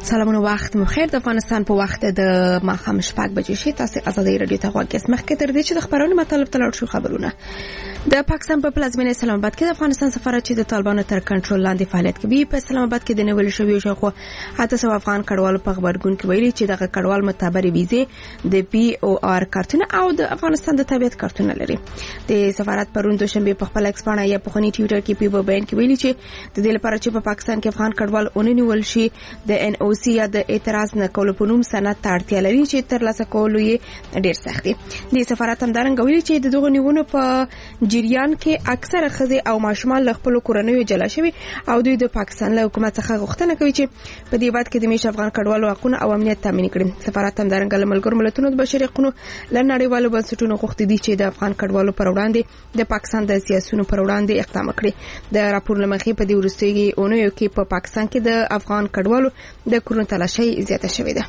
سلامونه وخت مخیر. د افغانستان په وخت د ماښام 6 بجې شي. تاسو ازادي رادیو ته غوږ یاست. مخکې تر دې چې د خبرونو مطلب ته لاړ شو، خبرونه د پاکستان په پلازمینه اسلام آباد کې د افغانستان سفارت چې د طالبانو تر کنټرول لاندې فعالیت کوي په اسلام آباد کې د نیول شوی شخو 800 افغان کډوالو په خبرګون کې ویلي چې دغه کډوال متبري ویزه د پی او آر کارتونه او د افغانستان د تابعیت کارتونه لري. د سفارت پرون دوشنبه په خپل ایکس باندې یا په خونی ټوئیټر کې په بیان کې ویلي چې د دې لپاره چې په پاکستان کې افغان کډوال اوننیول شي د ان او سی یا د اعتراض نه کولو په نوم سند ته اړتیا لري چې تر لاسه کولو یې ډیر سخت دي. د سفارت همدارنګه ویلي چې د دغه نیونو په جریان کې اکثره ښځې او ماشومان له خپل کورنیو جلا شوي او دوی د پاکستان له حکومت څخه غوښتنه کوي چې په دې وخت کې د میش افغان کډوالو حقوقونه او امنیت تامین کړي. سفارت همدارنګه له ملګرو ملتونو د بشري حقوقو له نړیوالو بنسټونو غوښتي دي چې د افغان کډوالو پر وړاندې د پاکستان د سیاسيونو پر وړاندې اقدام وکړي. د راپور لمخې په دې وروستیو اونیو کې په پاکستان کې د افغان کډوالو د کورونو تلاشي زیاته شوې ده.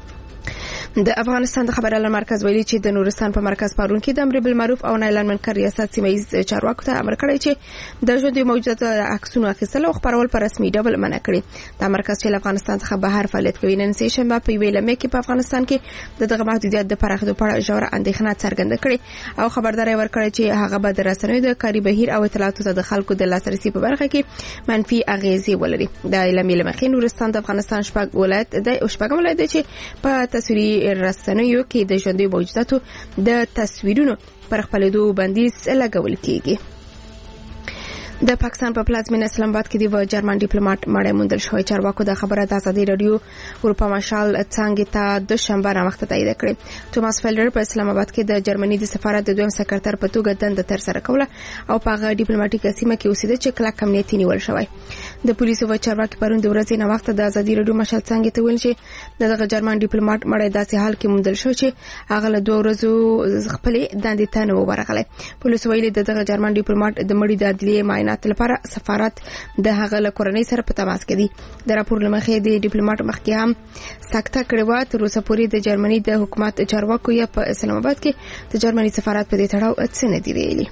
د افغانستان د خبريال مرکز ویلي چې د نورستان په مرکز پارون کې د امر بالمعروف او نایلان منکر ریاست سیمایي چارواکو ته امر کړی چې د ژوند موجودات عکسونو اخیستل او خبرول په رسمي ډول منع کړي. د مرکز چې افغانستان څخه بهر فعالیت کوي نن سه شنبه په ویلمه کې په افغانستان کې دغه محدودیت د پراخېدو په اړه ژوره اندېښنه څرګنده کړې او خبرداري ورکړې چې هغه به د رسنیو د کاري بهیر او اطلاعاتو ته د خلکو د لاسرسي په برخه کې منفي اغیزې ولري. د علمي لمخې نورستان د افغانستان شپږ ولایت چې په تصویري رسنیو کې د ژوندۍ موجوداتو د تصویرونو پر خپلېدو بندیز لګول کیږي. د پاکستان په پلازمینه اسلام آباد کې د جرمن ډیپلوماټ مړی موندل شوی. چارواکو د خبره د ازادي رادیو اروپا مشال څنګه ته د شنبه راوخته تایید کړې. توماس فیلډر په اسلام آباد کې د جرمني د سفارت د دویم سکرټر په توګه دنده تر سره کوله او په هغه ډیپلوماټیکه سیمه کې اوسېده چې کلک امنیتي نیول شوی. د پولیسو و چارواکي پرون د ورځې نه وخت د ازادي رادیو مشال څنګه ته ویل چې دغه جرمن ډیپلوماټ مړی داسې حال کې موندل شو چې هغه له 2 ورځو خپل دندې ته نه ورغلی. پولیسو ویلي دغه جرمن ډیپلوماټ د مړي د عدلیې معاینات لپاره سفارت د هغه له کورنۍ سره په تماس کې دي. د راپور لمخې د ډیپلوماټ مخکې هم سکته کړې و. تر اوسه پورې د جرمني د حکومت چارواکو یا په اسلام آباد کې د جرمني سفارت په دې تړاو څه نه دی ویلي.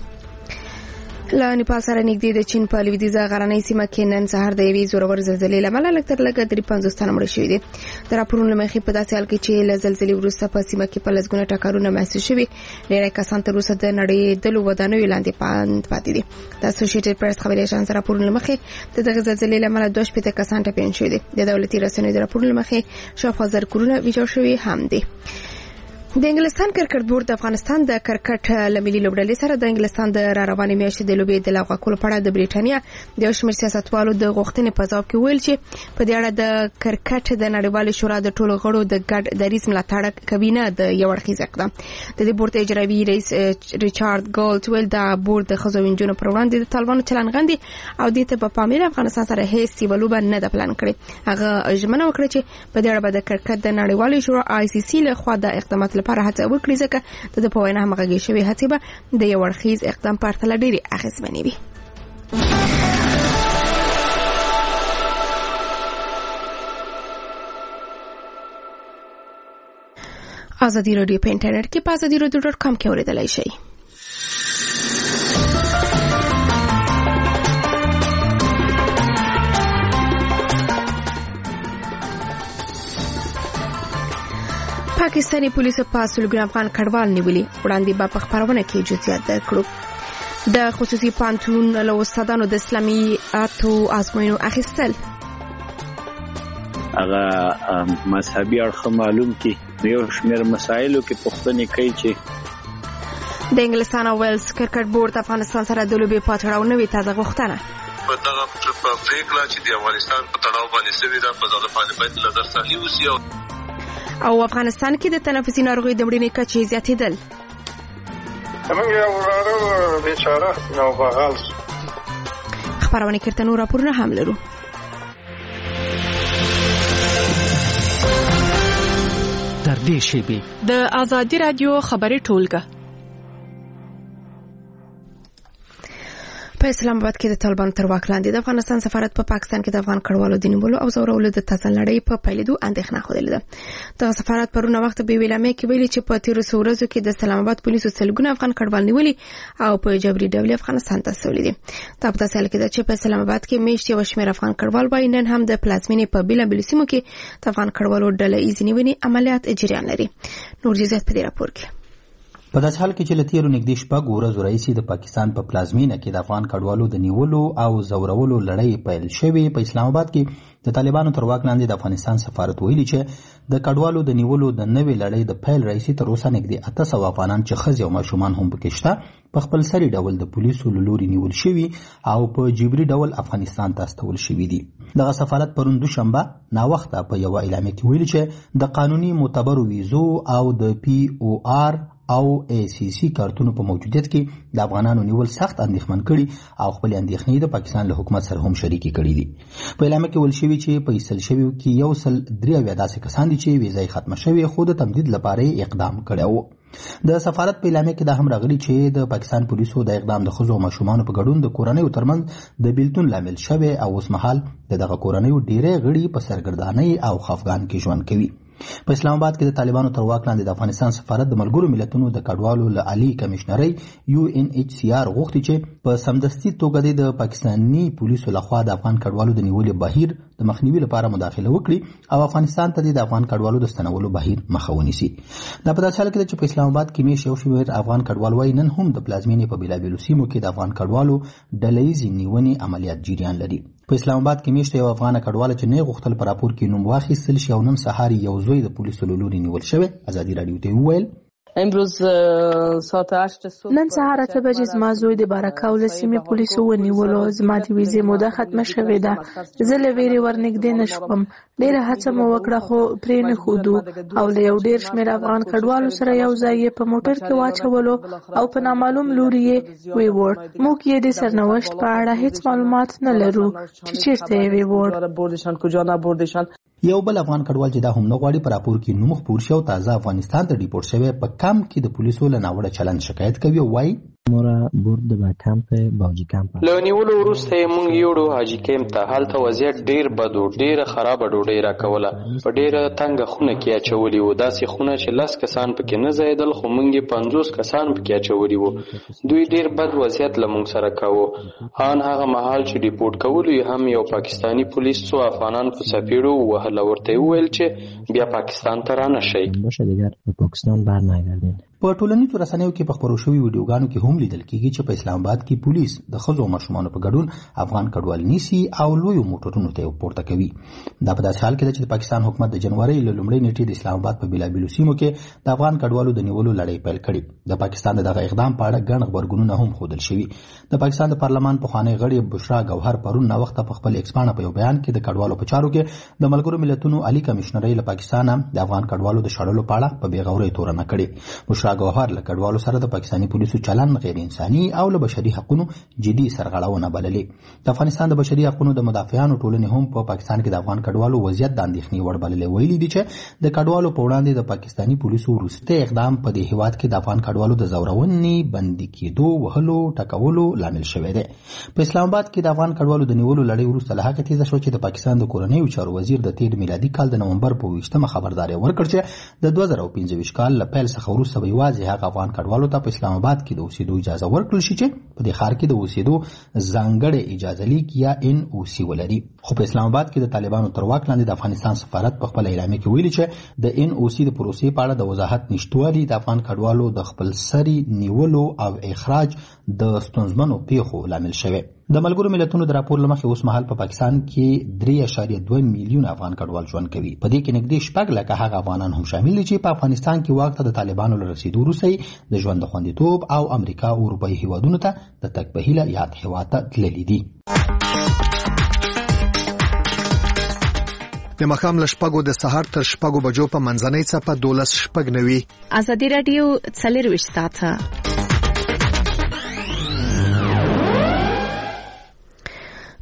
له نیپال سره نږدې د چین په لویدیځه غرنۍ سیمه کې نن سهار د یوې زورور زلزلې له امله لږ تر لږه 53 تنه مړه شوي دي. د راپورونو له مخې په داسې حال کې چې له زلزلې وروسته په سیمه کې په لسګونه ټکرونه محسوس شوي، ډېری کسان تر اوسه د نړېدلو ودانیو لاندې پاتې دي. د اسوسییټډ پریس خبري اژانس راپورونو له مخې د دغه زلزلې له امله 2 کسان ټپیان شوي دي. د دولتي رسنیو د راپورونو له مخې شاوخوا 1000 کورونه ویجاړ شوي هم دي. د انګلستان کرکټ بورډ د افغانستان د کرکټ لملي لوبډلې سره د انګلستان د روانې میاشتې د لوبې د لغوه کولو په اړه د بریټانیا د شمېر سیاستوالو د غوښتنې په ځواب کې ویل چې په دې اړه د کرکټ د نړیوالې شورا د ټولو غړو د ګډ دریځ ملاتړ کوي نه د یو اړخیز اقدام. د دې بورډ اجرایي رئیس ریچارډ ګولټ ویل د بورډ د ښځو او نجونو پر وړاندې د طالبانو چلند غندي او دې ته په پامیر افغانستان سره هیڅ لوبه نه ده پلان کړې. هغه ژمنه وکړه چې په دې اړه به د کرکټ د نړیوالې شورا آی سی سی له خوا د اقدامات لپاره هڅه وکړي ځکه د په وینا همغږي شوی هڅې به د یو اړخیز اقدام په پرتله ډېرې اغېزمنې وي. ازادي رادیو په انټرنیټ کې په azadiراdio.com کې اورېدلای شئ. پاکستاني پولیسو په سلګونه افغان کډوال نیولي. وړاندې به په خبرونه کې جزئیات درکړو. د خصوصي پانتون له استادانو د اسلامي ازموینو اخیستل هغه مذهبي اړخ معلوم کی یو شمېر مسایلو کې پوښتنې کوي چې د انګلستان او ویلز کرکټ بورډ افغانستان سره د لوبې په تړاو نوې تازه غوښتنه په دغه پریکړه چې د افغانستان په تړاو باندې سوي ده په دغه باندې باید نظر ثاني وسی او افغانستان کې د تنفسي ناروغیو د مړینې کچې زیاتېدل. موږ یو وراره بیچاره نو بغال خبرونه کړه نور راپورونه هم لرو. در دې شیبه د ازادي رادیو خبري ټولګه په اسلام آباد کې د طالبان تر واک لاندې د افغانستان سفارت په پاکستان کې د افغان کډوالو د نیولو او زورولو د تزلړۍ په پیلېدو اندېښنه خوده ده. د سفارت پرونه وخت به ویلامه کې ویلي چې په تیر ورځو کې د اسلام آباد پولیسو سلګونه افغان کډوال نیولي او په جبري ډول افغانستان ته سولې دي. دا په تاسو کې چې په اسلام آباد کې میشت یو شمېر افغان کډوال وای نن هم د پلازمینې په بیلابیل سیمو کې د افغان کډوالو ډله ایز نیونې عملیات جریان لري. نور جزئیات په دې راپور کې. په داسې حال کې چې له تیرو نږدې شپږ ورځو راهیسې د پاکستان په پلازمینه کې د افغان کډوالو د نیولو او زورولو لړۍ پیل شوې، په اسلام آباد کې د طالبانو تر واک لاندې د افغانستان سفارت ویلي چې د کډوالو د نیولو د نوې لړۍ د پیل راهیسې تر اوسه نږدې 800 افغانان چې ښځې او ماشومان هم پکې شته په خپل سري ډول د پولیسو له لوري نیول شوي او په جبري ډول افغانستان ته استول شوي دي. دغه سفارت پرون دوشنبه ناوخته په یوه اعلامیه کې ویلي چې د قانوني معتبرو ویزو او د POR او ACC کارتونو په موجودیت کې د افغانانو نیول سخت اندېښمن کړي او خپل اندېښنې د پاکستان له حکومت سره هم شریکې کړي دي. په اعلامیه کې ویل شوي چې په ایستل شویو کې 103 داسې کسان دي چې ویزه ختمه شوې خو د تمدید لپاره اقدام کړی و. د سفارت په اعلامیه کې دا هم راغلي چې د پاکستان پولیسو د اقدام د ښځو او ماشومانو په ګډون د کورنیو ترمنځ د بیلتون لامل شوی او اوس مهال دغه کورنیو ډیری غړي په سرګردانۍ او خفګان کې ژوند کوي. په اسلام آباد کې د طالبانو تر واک لاندې د افغانستان سفارت د ملګرو ملتونو د کډوالو له عالی کمشنرۍ UNHCR غوښتي چې په سمدستي توګه د پاکستاني پولیسو لخوا د افغان کډوالو د نیولو بهیر د مخنیوي لپاره مداخله وکړي او افغانستان ته د افغان کډوالو د ستنولو بهیر مخه ونیسي. دا په داسې حال کې چې په اسلام آباد کې میش یو شمېر افغان کډوال وایي نن هم د پلازمینې په بیلابیلو سیمو کې د افغان کډوالو ډله ییزې نیونې عملیات جریان لري. په اسلام آباد کې میشته یو افغان کډوال چې نه غوښتل پر راپور کې نوم واخیستل شي او نن سهار یو زوی د پولیسو له لوري نیول شوی. ازادي رادیو ته وویل امروز ساعت 8 صبح نن سهار 8 بجې زما زوی د بارکاو له سیمې پولیسو ونیولو. زما د ویزې موده ختمه شوې ده. زه له ویرې ورنږدې نشوم. ډېره هڅه مو وکړه خو پرې نه ښودو او له یو ډېر شمېر افغان کډوالو سره یو ځای یې په موټر کې واچولو او په نامعلوم لوري یې ویوړ. موږ یې د سرنوشت په اړه هیڅ معلومات نه لرو چې چیرته یې ویوړ. یو بل افغان کډوال چې دا هم نه غواړي په راپور کې نوم خپور شي او تازه افغانستان ته ډیپورټ شوی په کم کې د پولیسو له ناوړه چلند شکایت کوي او وایي مورا برد با کمپ باجی کمپ لونیولو وروسته مونږ یوړو حاجی کمپ ته. هلته وضعیت ډیر بد و، ډیره خراب ډوډۍ راکوله، په ډیره تنګه خونه کې اچولي وو. داسې خونه چې 10 کسان پکې نه ځایدل خو مونږ 50 کسان پکې اچولي وو. دوی ډیر بد وضعیت له مونږ سره کاوه. ان هغه مهال چې ډیپورټ کولو هم یو پاکستانی پولیس څو افغانان په سفیرو وهله ورته ویل چې بیا پاکستان ته رانه شي. باشه دیگر به پاکستان برنگردین. په ټولنیزو رسنیو کې په خپرو شوي ویډیوګانو کې هم لیدل کېږي چې په اسلام آباد کې پولیس د ښځو او ماشومانو په ګډون افغان کډوال نیسي او لویو موټرونو ته پورته کوي. دا په داسې حال کې ده چې د پاکستان حکومت د جنوري له لومړۍ نیټې د اسلام آباد په بیلابیلو سیمو کې د افغان کډوالو د نیولو لړۍ پیل کړې. د پاکستان دغه اقدام په اړه ګڼ غبرګونونه هم ښودل شوي. د پاکستان د پارلمان پخوانی غړي بشرا ګوهر پرون ناوخته په خپل ایکس پاڼه په یو بیان کې د کډوالو په چارو کې د ملګرو ملتونو عالی کمشنرۍ له پاکستان د افغان کډوالو د شړلو په اړه په بېغورۍ تورنه کړې. بشرا ګوهر له کډوالو سره د پاکستاني پولیسو چلند غیر انساني او له بشري حقوقو جدي سرغړونه بللې. د افغانستان د بشري حقوقو د مدافعانو ټولنې هم په پاکستان کې د افغان کډوالو وضعیت د اندېښنې وړ بللې. ویلي دي چې د کډوالو په وړاندې د پاکستاني پولیسو وروستی اقدام په دې هیواد کې د افغان کډوالو د زورونې، بندي کېدو، وهلو، ټکولو لامل شوی دی. په اسلام آباد کې د افغان کډوالو د نیولو لړۍ وروسته له هغه تیزه شو چې د پاکستان د کورنیو چارو وزیر د تیر میلادي کال د نومبر په 20مه خبرداری ورکړ چې د 2025 کال له پیل څخه وروسته به یوازې هغه افغان کډوالو ته په اسلام آباد کې د اوسېدو اجازه ورکړل شي چې په دې ښار کې د اوسېدو ځانګړی اجازه لیک یا NOC ولري. خو په اسلام آباد کې د طالبانو تر واک لاندې د افغانستان سفارت په خپل اعلامیه کې ویلي چې د NOC د پروسې په اړه د وضاحت نشټوالي د افغان کډوالو د خپل سري نیولو او اخراج د ستونزمنو پیښو لامل شوی. د ملګرو ملتونو د راپور له مخې اوس مهال په پاکستان کې 3.2 میلیون افغان کډوال ژوند کوي. په دې کې نږدې 6 لکه هغه افغانان هم شامل دي چې په افغانستان کې واک ته د طالبانو له رسیدو وروسته د ژوند د خوندیتوب او امریکا او اروپایي هیوادونو ته د تګ په هیله یاد هیواد ته تللي دي. د ماښام له 6 د سهار تر 6 بجو په منځنۍ څپه 12:09. ازادي رادیو 24 ساعته.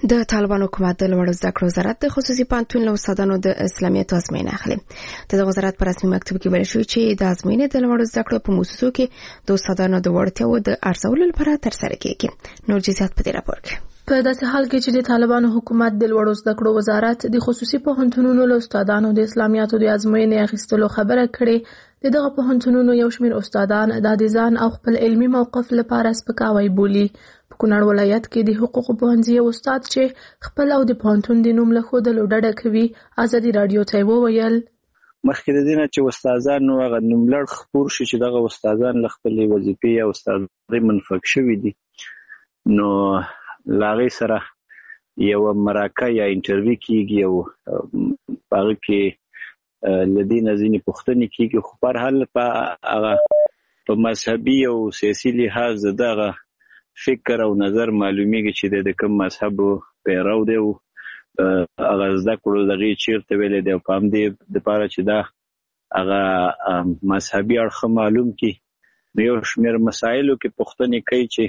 د طالبانو حکومت د لوړو زده کړو وزارت د خصوصي پوهنتون له استادانو د اسلامیت ازموینه اخلي. د وزارت په رسمي مکتوب کې ویل شوی چې د ازموینې د لوړو زده کړو په مؤسسو کې د استادانو د وړتیاو د ارزولو لپاره ترسره کیږي. نور جزئیات په دې راپور کې. په داسې حال کې چې د طالبانو حکومت د لوړو زده کړو وزارت د خصوصي پوهنتونونو له استادانو د اسلامیاتو د ازموینې اخیستلو خبره کړې، دغه پوهنتونونو یو شمېر استادان د ځان او خپل علمي موقف لپاره سپکاوی بولي. په کونړ ولایت کې د حقوقو پوهنځي استاد چې خپل او د پوهنتون د نوم له ښودلو ډډه کوي، ازادي راډیو ته وویل مخکې د دې نه چې استادانو هغه نوملړ خپور شي چې دغه استادان له خپلې وظیفې او استادۍ منفک شوي دي، نو لاغې سره یو مراکه یا انټرویو کیږي او هغه کې لدین ځینې پوښتنې کیږي، خو په هر حال په مذهبي او سیاسي لحاظ دغه فکر او نظر معلومیږي چې د کوم مذهب پیرو دی او هغه زده کړو دغه چیرته ویل دی، په همدې لپاره چې دا هغه مذهبي اړخ معلوم کی یو شمېر مسایلو کې پوښتنې کوي چې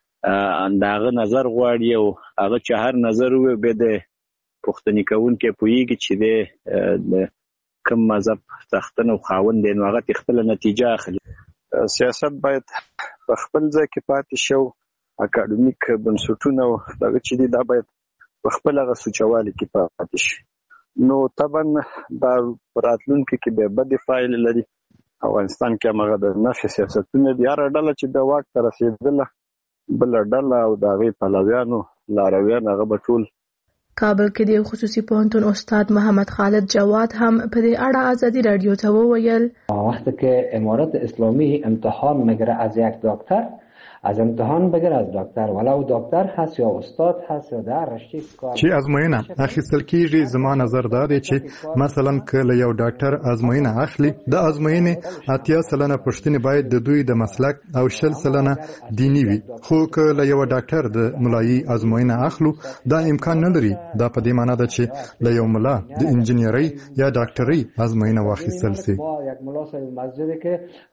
داغه نظر غواړي او هغه چې هر نظر وي به د پوښتنې کوونکي پوهیږي چې د کوم مذهب تختنه او خاوند دی، نو هغه خپل نتیجه اخلي. سیاست باید په خپل ځای کې پاتې شو، اکاډمیک بنسټونه او دغه چې دي دا باید په خپل هغه سوچوالي کې پاتې شي. نو طبعا دا راتلونکي کې به بد فایل لري. افغانستان کې هغه د نفي سیاستونه دي، هر ډله چې د واک ته رسیدله بل ډله او د هغې پلویانو لارویان هغه به ټول. کابل کې د خصوصی پوهنتون استاد محمد خالد جواد هم په دې اړه ازادي راډیو ته وویل وقتی که امارت اسلامی امتحان میگیره از یک دکتر، از امتحان بگیر از دکتر، ولو دکتر هست یا استاد هست یا در رشته کار چې ازموینه اخیستل کیږي، زما نظر دا دی چې مثلا کله یو ډاکټر ازموینه اخلي، د ازموینې 80% پوښتنې باید د دوی د مسلک او 60% دینی وي، خو کله یو ډاکټر د ملایي ازموینه اخلو دا امکان نه لري. دا په دې معنی ده چې له یو ملا د انجینری یا ډاکټرۍ ازموینه واخیستل سي. یک ملا صاحب مسجد که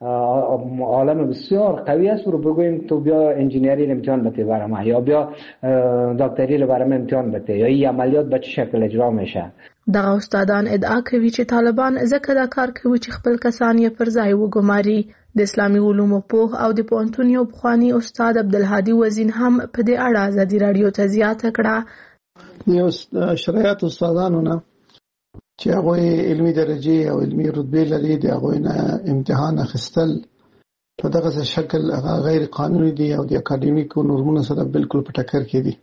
عالم بسیار قوی است رو بگویم تو بیا انجینری امتحان بده برام یا بیا دکتری رو برام امتحان بده یا این عملیات به چه شکل اجرا میشه. دغه استادان ادعا کوي چې طالبان ځکه دا کار کوي چې خپل کسان یې پر ځای وګماري. د اسلامي علومو پوه او د پوهنتون یو پخوانی استاد عبدالهادي وزین هم په دې اړه ازادي راډیو ته زیاته کړه. یو شرایط استادانو نه چې هغه علمي درجه او علمي رتبه لري، د هغه نه امتحان اخیستل په دغه شکل غیر قانوني دي او د اکاډمیکو نورمونو سره بالکل په ټکر کې دي.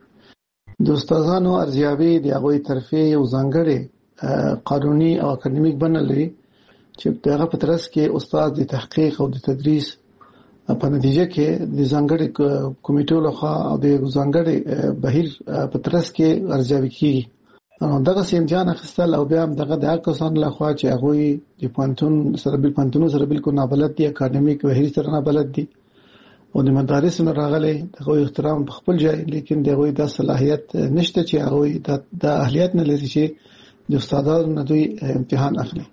د استادانو ارزیابي د هغه طرفه یو ځانګړي قانوني او اکاډمیک بڼه لري چې دغه په ترڅ کې استاد د تحقیق او د تدریس په نتیجه کې د ځانګړي کمیټو لخوا او د ځانګړي بهیر په ترڅ کې ارزیابي کیږي. دغه امتحان اخیستل او بیا دغه د کسان لخوا چې هغه د پوهنتون سره بالکل نابلد دي، اکاډمیک بهیر سره نابلد دي او د مدارس نه راغلي، دغه احترام په خپل ځای، لیکن دغه د صلاحیت نشته چې هغه د اهلیت نه لري چې د استادانو نه دوی امتحان اخلي.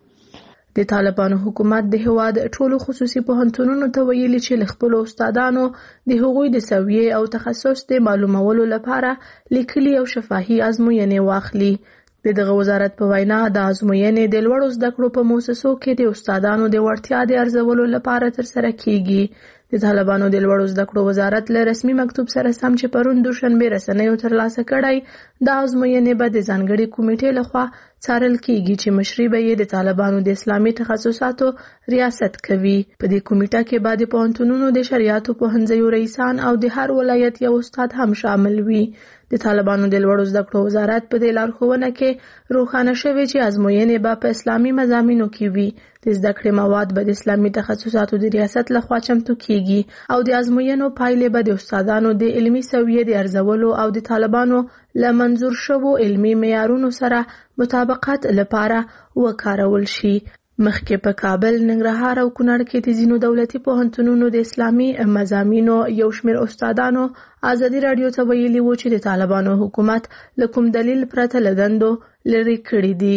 د طالبانو حکومت د هواد ټولو خصوصي پوهنتونونو ته ویلي چې خپل استادانو د هغوی د سویې او تخصص د معلومولو لپاره لیکلي او شفاهي ازموینې واخلي. دغه وزارت په وینا د ازموینې د لوړو زده کړو په مؤسسو کې د استادانو د وړتیا د ارزولو لپاره ترسره کیږي. د طالبانو د لوړو زده کړو وزارت له رسمي مکتوب سره سم چې پرون دوشنبه رسنیو ترلاسه کړی، د ازموینې به د ځانګړي کمیټې لخوا څارل کیږي چې مشري به یې د طالبانو د اسلامي تخصصاتو ریاست کوي. په دې کمیټه کې به د پوهنتونونو د شریعتو پوهنځیو رئیسان او د هر ولایت یو استاد هم شامل وي. د طالبانو د لوړو زده کړو وزارت په دې لارښوونه کې روښانه شوی چې ازموینې به په اسلامي مضامینو کې وي. د زده کړې مواد به د اسلامي تخصصاتو د ریاست لخوا چمتو کیږي او د ازموینو پایلې به د استادانو د علمي سویې د ارزولو او د طالبانو له منظور شوو علمي معیارونو سره مطابقت لپاره وکارول شي. مخکې په کابل، ننګرهار او کونړ کې د ځینو دولتي پوهنتونونو د اسلامي مضامینو یو شمېر استادانو ازادي راډیو ته ویلي وو چې د طالبانو حکومت له کوم دلیل پرته له دندو لرې کړي دي.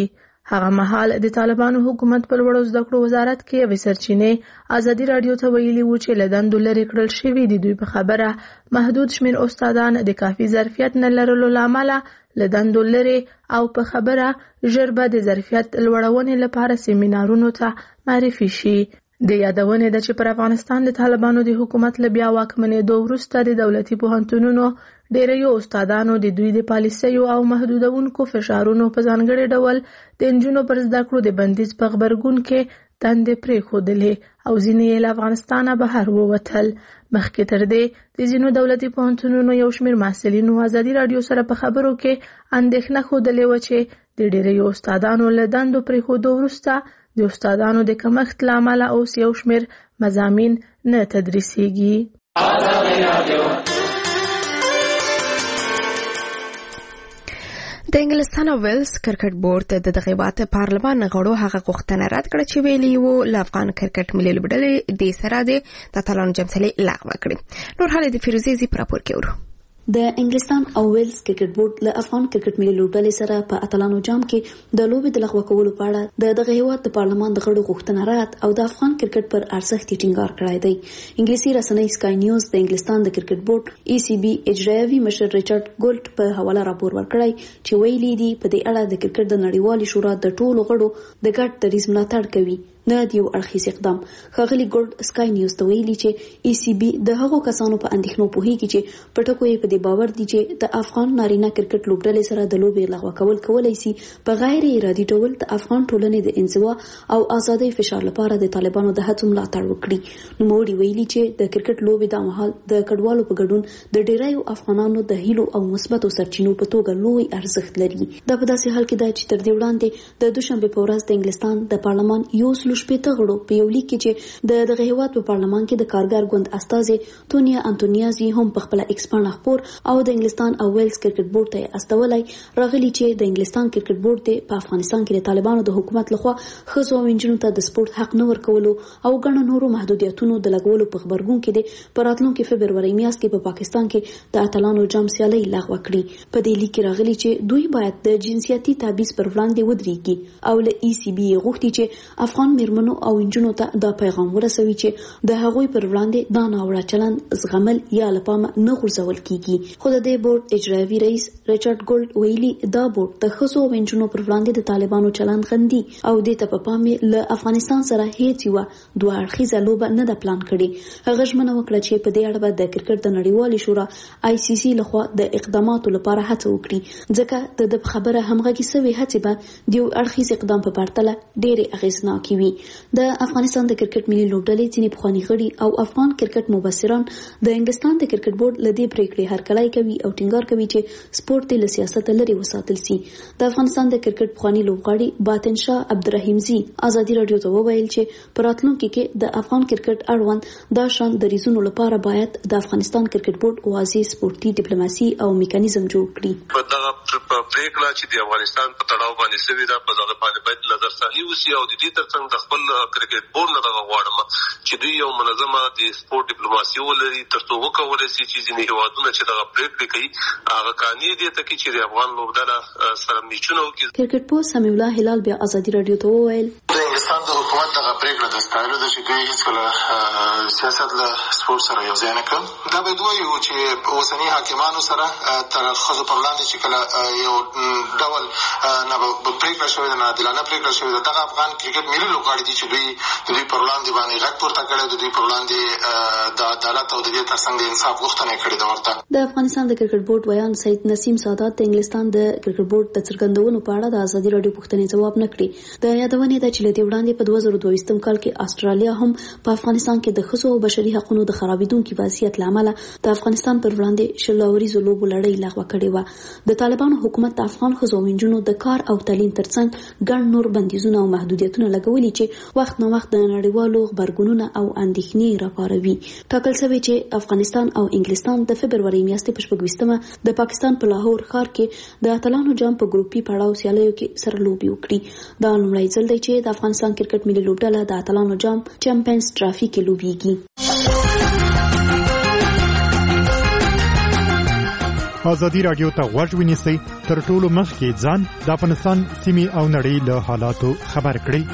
هغه مهال د طالبانو حکومت په لوړو زده کړو وزارت کې یوې سرچینې ازادي رادیو ته ویلي وو چې له دندو لرې کړل شوي دي. دوی په خبره محدود شمېر استادان د کافي ظرفیت نه لرلو له امله له دندو لرې او په خبره ژر به د ظرفیت لوړونې لپاره سیمینارونو ته معرفي شي. د یادونې ده چې پر افغانستان د طالبانو د حکومت له بیا واکمنېدو وروسته د دولتي پوهنتونونو ډېریو استادانو د دوی د پالیسیو او محدودونکو فشارونو په ځانګړي ډول د نجونو پر زده کړو د بندیز په غبرګون کې دندې پرېښودلې او ځینې یې له افغانستانه بهر ووتل. مخکې تر دې د ځینو دولتي پوهنتونونو یو شمېر محصلینو ازادي راډیو سره په خبرو کې اندېښنه ښودلې وه چې د ډېریو استادانو له دندو پرېښودو وروسته د استادانو د کمښت له امله اوس یو شمېر مضامین نه تدریسیږي. د انګلستان او ویلز کرکټ بورډ د دغه هیواد پارلمان غړو هغه غوښتنه رد کړه چې ویلي وو له افغان کرکټ ملي لوبډلې د سره د اتلانو جمسلې لغوه کړي. نور حال د فیروزي په راپور کې ورو. د انګلستان او ویلز کرکټ بورډ له افغان کرکټ ملي لوبډلې سره په اتلانو جام کې د لوبې د لغوه کولو په اړه دغه هیواد د پارلمان د غړو غوښتنه رد او د افغان کرکټ پر ارزښت ټینګار کړی دی. انګلیسي رسنۍ سکای نیوز د انګلستان د کرکټ بورډ ECB اجرایوي مشر ریچارډ ګولټ په حواله راپور ورکړی چې ویلي دي په دې اړه د کرکټ د نړیوالې شورا د ټولو غړو د ګډ دریځ ملاتړ کوي، نه د یو اړخیز اقدام. ښاغلي ګولډ سکای نیوز ته ویلي چې ECB د هغو کسانو په اندېښنو پوهیږي چې په ټکو یې په دې باور دي چې د افغان نارینه کرکټ لوبډلې سره د لوبې لغوه کول کولای شي په غیر ارادي ډول د افغان ټولنې د انزوا او ازادۍ فشار لپاره د طالبانو د هڅو ملاتړ وکړي. نوموړي ویلي چې د کرکټ لوبې د مهال د کډوالو په ګډون د ډیرایو افغانانو د هیلو او مثبتو سرچینو په توګه لوی ارزښت لري. دا په داسې حال کې ده چې تر دې وړاندې د دوشنبه په ورځ د انګلستان د پارلمان یو شپېته غړو په یو لیک کې چې دغه هیواد په پارلمان کې د کارګر ګوند استازي تونیا انټونیازي هم په خپل ایکس باندې خبر او د انګلستان او ویلز کرکټ بورډ ته استولای راغلي چې د انګلستان کرکټ بورډ په افغانستان کې د طالبانو د حکومت لخوا ښځو او نجونو ته د سپورت حق نه ورکولو او ګڼو نورو محدودیتونو د لګولو په خبرګون کې د پراتلونکو فبرवरी میاشت کې په پاکستان کې د اتلانو جام سیالي لغوه کړي. په دې لیک کې راغلي چې دوی باید د جنسیتي تبعیض پر وړاندې ودرېږي او له ECB غوښتي چې افغان میرمنو او نجونو ته دا پیغام ورسوي چې د هغوی پر وړاندې دا ناوړه چلند زغمل یا له پامه نه غورځول کیږي. خو د دې بورډ اجرایوي رئیس ریچارډ ګولډ ویلي دا بورډ د ښځو او نجونو پر وړاندې د طالبانو چلند غندي او دې ته په پام یې له افغانستان سره هیڅ یوه دوه اړخیزه لوبه نه ده پلان کړې. هغه ژمنه وکړه چې په دې اړه به د کرکټ د نړیوالې شورا ICC لخوا د اقداماتو لپاره هڅه وکړي، ځکه د خبره همغږي سوي هڅې به د یو اړخیز اقدام په پرتله ډېرې اغېزناکې وي. د افغانستان د کرکټ ملي لوبډلې ځینې پخواني غړي او افغان کرکټ مبصران د انګلستان د کرکټ بورډ له دې پریکړې هرکلی کوي او ټینګار کوي چې سپورت له سیاست لري وساتل شي. د افغانستان د کرکټ پخواني لوبغاړي باطن شاه عبدالرحیمزي ازادي رادیو ته وویل چې په راتلونکي کې د افغان کرکټ اړوند دا شان د ریزونو لپاره باید د افغانستان کرکټ بورډ واضح سپورتي ډیپلوماسي او میکانیزم جوړ کړي. په دغه پریکړه چې د افغانستان په تړاو باندې سوي ده په دغه باندې باید نظرثاني وشي او د دې ترڅنګ د خپل کرکټ بورډ نه دغه غواړم چې دوی یو منظمه د سپورت ډیپلوماسي ولري ترڅو وکولای شي چې ځینې هیوادونه چې دغه پریکړې کوي هغه قانوني دي ته چې د افغان لوبډله سره میچونه وکړي. کرکټ پوه سمیع الله هلال بیا ازادي رادیو ته وویل د انګلستان د حکومت دغه پریکړه د ستایلو ده چې دوی هیڅکله سیاست له سپورت سره یو ځای نه کړ. دا باید ووایو چې اوسني حاکمانو سره تر ښځو پر وړاندې چې کله یو ډول پریکړه شوې ده، ناعادلانه پریکړه شوې ده، دغه افغان کرکټ ملي لوبغاړي دي چې دوی د دوی پر وړاندې باندې غږ پورته کړی، د دوی پر وړاندې د عدالت او د دې ترڅنګ د انصاف غوښتنه کړې ده. ورته د افغانستان د کرکټ بورډ ویان سید نسیم سادات د انګلستان د کرکټ بورډ د څرګندونو په اړه د ازادي رادیو پوښتنې ځواب نه کړی. د یادونې ده چې له دې وړاندې په 2022 کال کې استرالیا هم په افغانستان کې د ښځو او بشري حقوقو د خرابېدونکو وضعیت لامل د افغانستان پر وړاندې شلوريزو لوبو لړۍ لغوه کړې و. د طالبانو حکومت د افغان ښځو او نجونو د کار او تعلیم ترڅنګ ګڼ نور بندیزونه او محدودیتونه لګولي چې وخت نه وخت د نړیوالو خبرګونونو او اندېښنې راپاروي. ټاکل شوی چې افغانستان او انګلستان د فبرवरी میاشتې په 26مه د پاکستان په لاهور ښار کې د اتلانو جام په ګروپي پړاو سیالیو کې سره لوبي وکړي. دا لومړی ځل دی چې د افغانستان کرکټ ملي لوبډله د اتلانو جام چمپیونز ټرافي کې لوبيږي. ازادي راډیو ته غوږ ونیسئ، تر ټولو مخکې ځان د افغانستان سیمې او نړۍ له حالاتو خبر کړئ.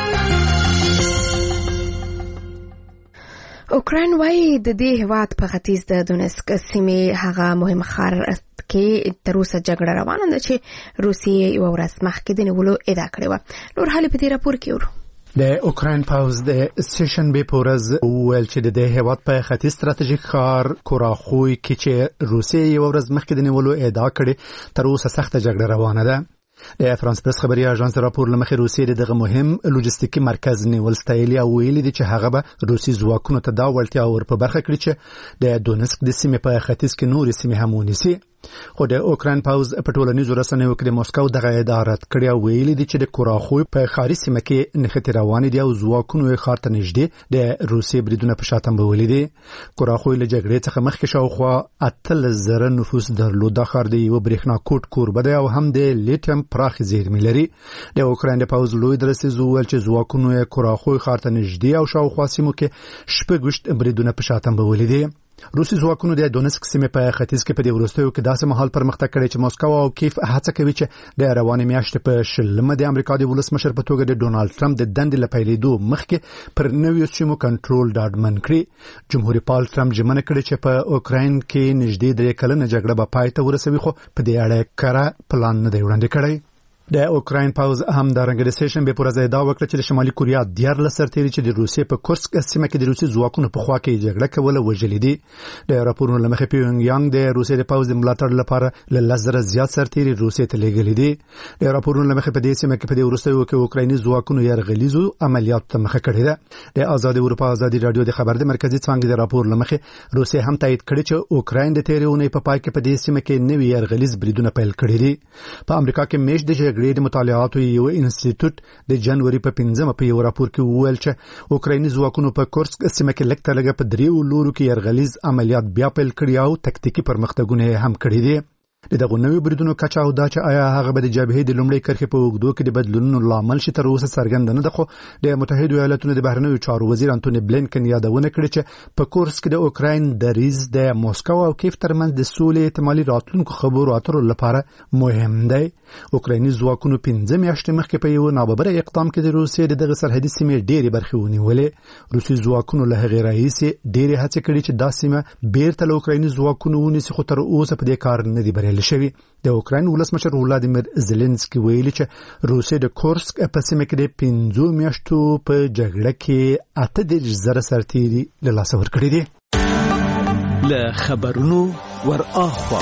اوکراین وايي د دې هیواد په ختیځ د دونسک سیمې هغه مهم ښار کې تر اوسه جګړه روانه ده چې روسیې یوه ورځ مخکې د نیولو ادعا کړې وه. نور حالې په دې راپور کې ورو. د اوکراین پوځ د سټیشنبې په ورځ وویل چې د دې هیواد په ختیځ ستراتیژیک ښار کوراخوی کې چې روسیې یوه ورځ مخکې د نیولو ادعا کړې تر اوسه سخته جګړه روانه ده. د فرانس پرس خبري اژانس راپور لمخې روسیې دغه مهم لوجستیکي مرکز نیول ستایلی او ویلي دي چې هغه به روسي ځواکونو ته دا وړتیا ور په برخه کړي چې د دونسک د سیمې په ختیځ کې نورې سیمې هم ونیسي. خو د اوکراین پوځ په ټولنیزو رسنیو کې د مسکو دغه ادعا رد کړې او ویلي دي چې د کوراخوی په ښاري سیمه کې نښتې روانې دي او ځواکونو یې ښار ته نږدې د روسیې بریدونه په شا تنبولي دي. کوراخوی له جګړې څخه مخکې شاوخوا 18,000 نفوس درلود. دا ښار د یوه برېښنا کوټ کوربه دی او هم د لیټیم پراخې زیرمې لري. د اوکراین د پوځ لوی درسیز وویل چې ځواکونو یې کوراخوی ښار ته نږدې او شاوخوا سیمو کې 6 بریدونه په شا تنبولي دي. روسي ځواکونو د دونسک سیمې په ختیځ کې په دې وروستیو کې داسې مهال پرمختګ کړی چې مسکو او کیف هڅه کوي چې د روانې میاشتې په 20 د امریکا د ولسمشر په توګه د ډونالد ټرمپ د دندې له پیلېدو مخکې پر نویو سیمو کنټرول ډاډمن کړي. جمهوریت پال ټرمپ ژمنه کړې چې په اوکراین کې نږدې 3 کلنه جګړه به پای ته ورسوي، خو په دې اړه کره پلان نه دی وړاندې کړی. د اوکراین پوځ هم د رنګ د سټیشن به پر ځای دا وکړه چې د شمالي کوریا 14 سرتیري چې د روسیې په کورسک سیمه کې د روسي ځواکونو په خوا کې جګړه کوله وژلي دي. د راپورونو له مخې پیونګ یانګ د روسیې د پوځ د ملاتړ لپاره له 10,000 زیات سرتیري روسیې ته لېږلي دي. د راپورونو له مخې په دې سیمه کې په دې وروستیو کې اوکرایني ځواکونو یرغلیزو عملیاتو ته مخه کړې ده. د آزاد اروپا ازادي رادیو د خبر د مرکزی څانګې د راپور له مخې روسیې هم تایید کړی چې اوکراین د تیرې اونۍ په پای کې په دې سیمه کې نوي یرغلیز بریدونه پیل کړي دي. په امریکا کې میش د جګړې د مطالعات یو انسټیټیوټ د جنوري په 5 په یو راپور کې وویل چې اوکرایني ځواکونو په کورسک سیمه کې لږ تر لږه په 3 لورو کې یرغلیز عملیات بیا پیل کړي او تکتیکي پرمختګونه هم کړي دي. دغه نوې بریدونو کچا او دا چې آیا هغه به د جبهې د لومړۍ کرښې په اوږدو کې د بدلونونو لامل شي تر اوسه څرګنده نه ده. خو د متحده ایالاتونو د بهرنیو چارو وزیر انټونی بلینکن یادونه کړې چې په کورس کې د اوکراین دریځ د موسکو او کیف ترمنځ د سولې احتمالي راتلونکو خبرو اترو لپاره مهم دی. اوکرایني ځواکونو 5 میاشتې مخکې په یو ناببره اقدام کې د روسیې دغه سرحدي سیمې ډېرې برخې ونیولې. روسي ځواکونو له هغې راهیسې ډېرې هڅې کړې چې دا سیمه بیرته له اوکرایني ځواکونو ونیسي، خو تر اوسه په دې کار نه دی بریالی شوی. د اوکراین ولسمشر ولادیمیر زيلنسکي ویلي چې روسیې د کورسک په سیمه کې د 5 میاشتو په جګړه کې 8,000 سرتیري له لاسه ورکړي دي. له خبرونو ور اخوا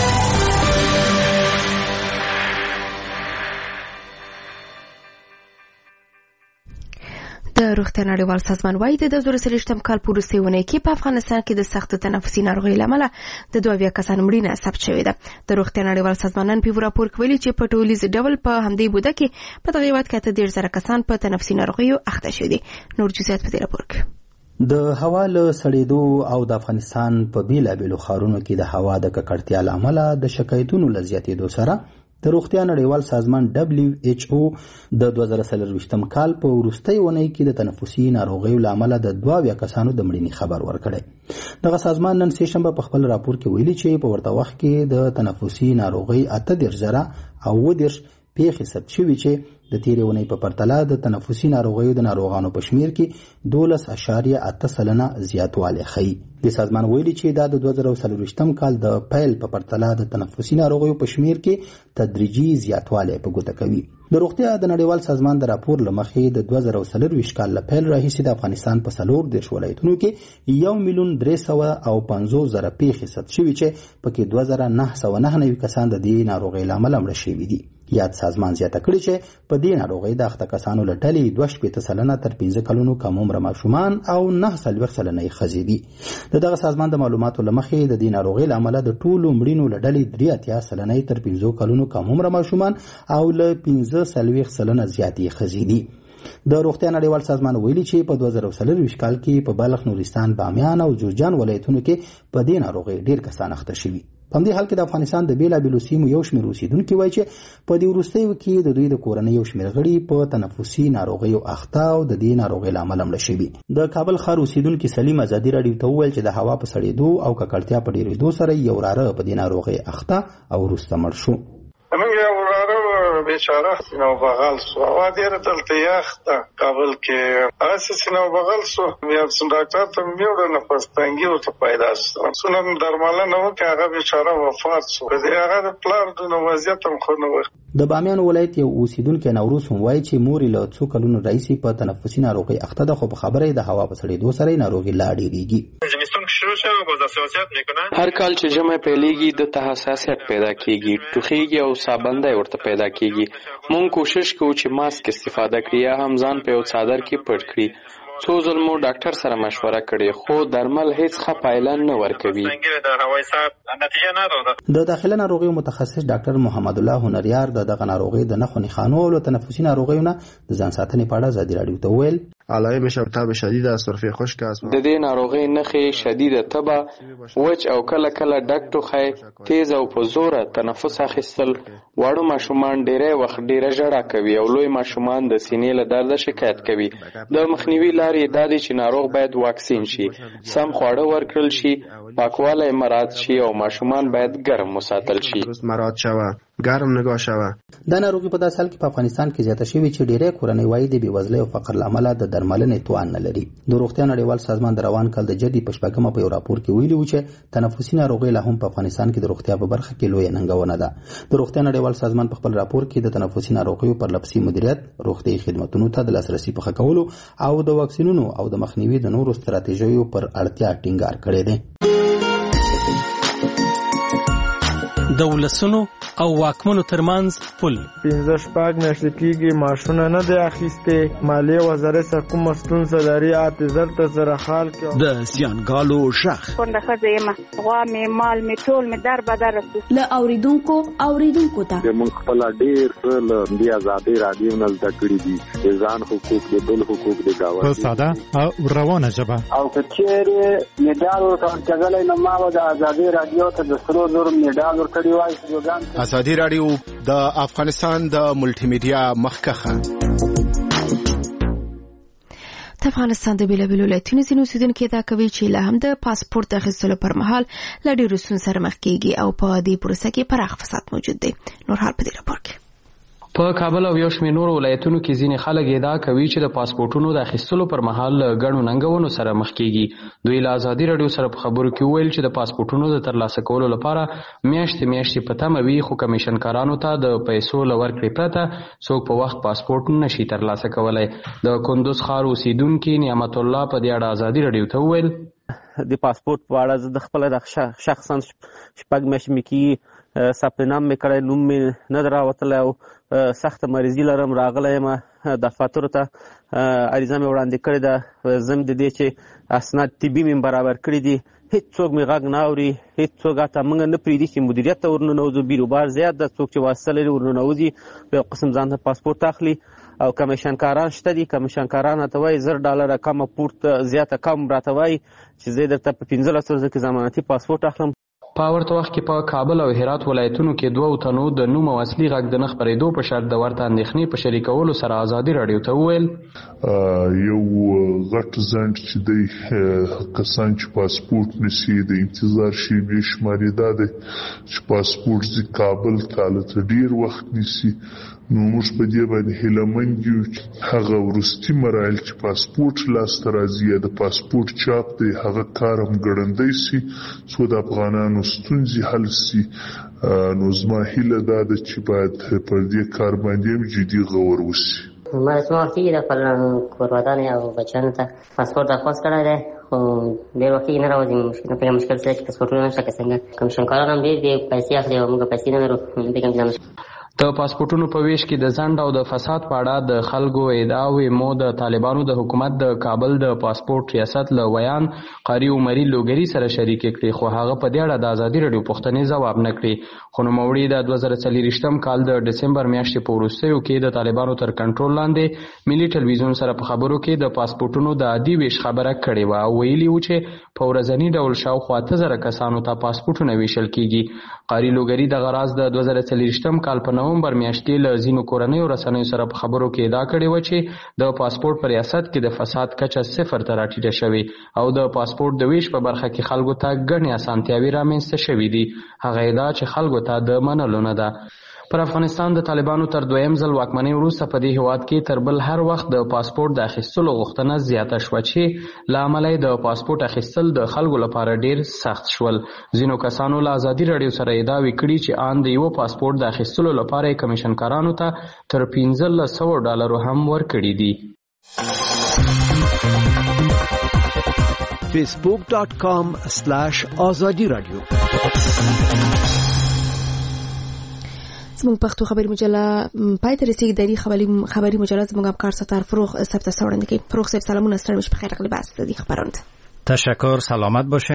د روغتیا نړیوال سازمان وايي د 2023م کال په وروستۍ اونۍ کې په افغانستان کې د سخت تنفسي ناروغیو له امله د 22 کسانو مړینه ثبت شوې ده. د روغتیا نړیوال سازمان نن په راپور کې ویلي چې په ټولیز ډول په همدې بوده کې په دغه هیواد کې 8,000 کسان په تنفسي ناروغیو اخته شوي دي. نور جزئیات په دې راپور کې. د هوا له سړېدو او د افغانستان په بیلابیلو ښارونو کې د هوا د ککړتیا له امله د شکایتونو له زیاتېدو سره د روغتیا نړیوال سازمان WHO د 2023م کال په وروستۍ اونۍ کې د تنفسي ناروغیو له امله د 22 کسانو د مړینې خبر ورکړی. دغه سازمان نن سهشنبه په خپل راپور کې ویلي چې په ورته وخت کې د تنفسي ناروغي 8,000 او 10 پیښې ثبت شوي چې د تیرې اونۍ په پرتله د تنفسي ناروغیو د ناروغانو په شمیر کې 12.8% زیاتوالی ښیي. د سازمان ویلي چې دا د 2024م کال د پیل په پرتله د تنفسي ناروغیو په شمیر کې تدریجي زیاتوالی په ګوته کوي. د روغتیا د نړیوال سازمان د راپور له مخې د 2024 کال له پیل راهیسې د افغانستان په 14 ولایتونو کې 1,350,000 پیښې ثبت شوي چې پکې 2,999 کسان د دې ناروغۍ له امله مړه شوي دي. یاد سازمان زیاته کړي چې په دې ناروغۍ د اخته کسانو له ډلې 2.8% تر 15 کلونو کم عمره ماشومان او 9.4% ښځې دي. دغه سازمان د معلوماتو له مخې د دې ناروغۍ له امله د ټولو مړینو له ډلې 3.8% تر 15 کلونو کم عمره ماشومان او له 15.4% زیاتې ښځې دي. د روغتیا نړیوال سازمان ویلي چې په 2023 کال کې په بلخ، نورستان، بامیان او جوزجان ولایتونو کې په دې ناروغۍ ډېر کسان اخته شوي. په دې حال کې د افغانستان د بیلابېلو سیمو یو شمېر اوسیدونکي وایي چې په دې وروستیو کې د دوی د کورنۍ یو شمېر غړي په تنفسي ناروغیو اخته او د دې ناروغۍ له امله مړه شوي. د کابل ښار اوسیدونکي سلیم ازادي راډیو ته وویل چې د هوا په سړېدو او ککړتیا په ډېرېدو سره یو وراره په دې ناروغۍ اخته او وروسته مړ شو. زمونږ یو وراره بیچاره سینه وبغل سو. هوا ډېره دلته یخ ده کابل کې. هغسې سینه وبغل سو. بیا ډاکټر ته مې وړه نفس تنګي ورته پیدا شوه. څونه مې درملنه وکړه هغه بیچاره وفات سو. د هغه د پلار دونه وضعیت هم ښه نه و. د بامیان ولایت یو اوسیدونکی نوروز هم وایي چې مور یې له څو کلونو راهیسې په تنفسي ناروغۍ اخته ده، خو په خبره یې د هوا په سړېدو سره یې ناروغي لا ډېرېږي. هر کال چې ژمی پیلېږي دته حساسیت پیدا کېږي، ټوخېږي او سابنده ورته پیدا کېږي. مونږ کوشش کوو چې ماسک استفاده کړي یا هم ځان په یو څادر کې پټ کړي. څو ځل مو ډاکټر سره مشوره کړې خو درمل هیڅ ښه پایله نه ورکوي. د داخله ناروغیو متخصص ډاکټر محمد الله هنریار دغه ناروغي د نخو نښانو او تنفسي ناروغیو نه د ځان ساتنې په اړه ازادي راډیو ته وویل علائم شبتاب شدیده سرفه خشک است. د دې ناروغۍ نښې شدیده تبه، وچ او کله کله ډک ټوخی، تیز او په زوره تنفس اخیستل، واړه ماشومان ډیری وخت ډیره ژړا کوي او لوی ماشومان د سینې له درده شکایت کوي. د مخنیوي لارې دا دي چې ناروغ باید واکسین شي، سم خواړه ورکړل شي، پاکوالی مراعات شي او ماشومان باید ګرم وساتل شي. مراعات شوه، ګرم نگاه شوه. دا ناروغي په داسې حال کې په افغانستان کې زیاته شوې چې ډیری کورنۍ وایي د بېوزلۍ او فقر له امله د درملنې توان نه لري. د روغتیا نړیوال سازمان د روان کال د جدي په شپږمه په یو راپور کې ویلي و چې تنفسي ناروغۍ لا هم په افغانستان کې د روغتیا په برخه کې لویه ننګونه ده. د روغتیا نړیوال سازمان په خپل راپور کې د تنفسي ناروغیو پرلپسې مدیریت، روغتیايي خدماتو ته د لاسرسي په ښه کولو او د واکسینونو او د مخنیوي د نورو ستراتیژیو پر اړتیا ټینګار کړی دی. د ولسونو او واکمنو ترمنځ پل 15 میاشتې کېږي معاشونه نه دی اخیستې. مالیې وزارت سره کومه ستونزه لري اعتذار ته سره حال کې د زیانګالو شخ کونډه ښځه یم، غوا مې مال مې ټول مې در بدر رسو. له اوریدونکو ته موږ خپل ډېر څه له دې ازادۍ راډیو نه زده کړي دي، د ځان حقوق د بل حقوق د ګاونډي په ساده او روانه ژبه. او که چېرې مډال ورکول کېدلی نو ما به د ازادۍ راډیو ته د 100,000 مډال ورکړی وای. ازادي راډیو د افغانستان د ملټي میډیا مخکخه. د افغانستان د بیلابېلو ولایتونو ځینې اوسیدونکي ادعا کوي چې لا هم د پاسپورت اخیستلو پر مهال له ډېرو ستونزو سره مخ کېږي او په دې پروسه کې پراخ فساد موجود دی. نور حال په دې راپور کې. په کابل او یو شمېر نورو ولایتونو کې ځینې خلک ادعا کوي چې د پاسپورټونو د اخیستلو پر مهال ګڼو ننګونو سره مخ کېږي. دوی له ازادي راډیو سره په خبرو کې وویل چې د پاسپورټونو د ترلاسه کولو لپاره میاشتې په تمه وي، خو کمیشنکارانو ته د پیسو له ورکړې پرته څوک په وخت پاسپورټ نشي ترلاسه کولی. د کندوز ښار اوسیدونکي نعمت الله په دې اړه ازادي راډیو ته وویل د پاسپورټ په اړه زه د خپل شخصا شپږ میاشتې مې کېږي ثبت نام مې کړی، نوم مې نه دی راوتلی او سخته مریضي لرم. راغلی یم دفاترو ته، عریضه مې وړاندې کړې ده، ضمن د دې چې اسناد طبي مې برابر کړي دي. هیڅوک مې غږ نه اوري، هیڅوک حتی موږ نه پرېږدي چې مدیریت ته ورننوځو. بیروبار زیات ده، څوک چې واسطه لري ورننوځي، یو قسم ځان ته پاسپورټ اخلي. او کمیشنکاران شته دي، کمیشنکاران راته وایي $10 کمه پورت زیاته کم راته وایي چې زه درته په 15 ورځو کې ضمانتي پاسپورټ اخلم. په ورته وخت کې په کابل او هرات ولایتونو کې 2 تنو د نوم او اصلي غږ د نه خپرېدو په شرط د ورته اندېښنې په شریکولو سره ازادي راډیو ته وویل یو غټ ځنډ چې دی کسان چې پاسپورټ نشي د انتظار شي به شمارېدا دی چې پاسپورټ د کابل کاله ته ډیر وخت نیسي. نو موږ په دې باندې هیله مند یو چې هغه وروستي مراحل چې پاسپورټ لاسته راځي د پاسپورټ چاپ دی هغه کار هم ګړندی سي څو د افغانانو ستونزې حل سي. نو زما هیله دا ده چې باید پر دې کار باندې جدي غور وشي. ما څو وخت کې د خپل کورودانې او بچیانو ته پاسپورټ درخواست کړی دی خو ډېر وخت یې نه راوځي. مشکل څه چې پاسپورټونه نشته که څنګه کمیشنکاران هم ډېر پیسې اخلي او موږ پیسې نه لرو. د پاسپورټونو په ویش کې د ځنډ او د فساد په اړه د خلکو ادعاوې مو د طالبانو د حکومت د کابل د پاسپورټ ریاست له ویان قاری عمري لوګری سره شریک کړي، خو هغه په دې اړه د ازادي رادیو پوښتنې ځواب نه کړي. خو نوموړي د 2024 کال د ډسمبر میاشتې په وروستیو کې د طالبانو تر کنټرول لاندې ملي ټلویزیون سره په خبرو کې د پاسپورټونو د عادي ویش خبره کړې وه او ویلي و چې په ورځني ډول شاوخوا 8000 کسانو ته پاسپورټونه ویشل کیږي. قاری لوګری د غراز د 2024 کال په نومبر میاشتې له ځینو کورنیو رسنیو سره په خبرو کې ادعا کړې وه چې د پاسپورټ په ریاست کې د فساد کچه 0 ته راټیټه شوې او د پاسپورټ د ویش په برخه کې خلکو ته ګڼې اسانتیاوې رامنځته شوې دي. هغه ادعا چې خلکو ته د منلو نه ده. پر افغانستان د طالبانو تر دویم ځل واکمنۍ وروسته په دې هیواد کې تر بل هر وخت د پاسپورټ د اخیستلو غوښتنه زیاته شوه چې له امله یې د پاسپورټ اخیستل د خلکو لپاره ډیر سخت شول. ځینو کسانو له ازادي راډیو سره ادعاوې کړي چې آن د یو پاسپورټ د اخیستلو لپاره یې کمیشنکارانو ته تر $1500 هم ورکړي دي. facebook.com/azadi radio زموږ پښتو خبري مجله پای ته رسیدي. د دې خبري مجله زموږ همکار ستار فروغ ثبت وړاندې کوي. فروغ صاحب سلامونه، ستړي مش بخیر، غلی بس د دې خبرونه. تشکر، سلامت باشین.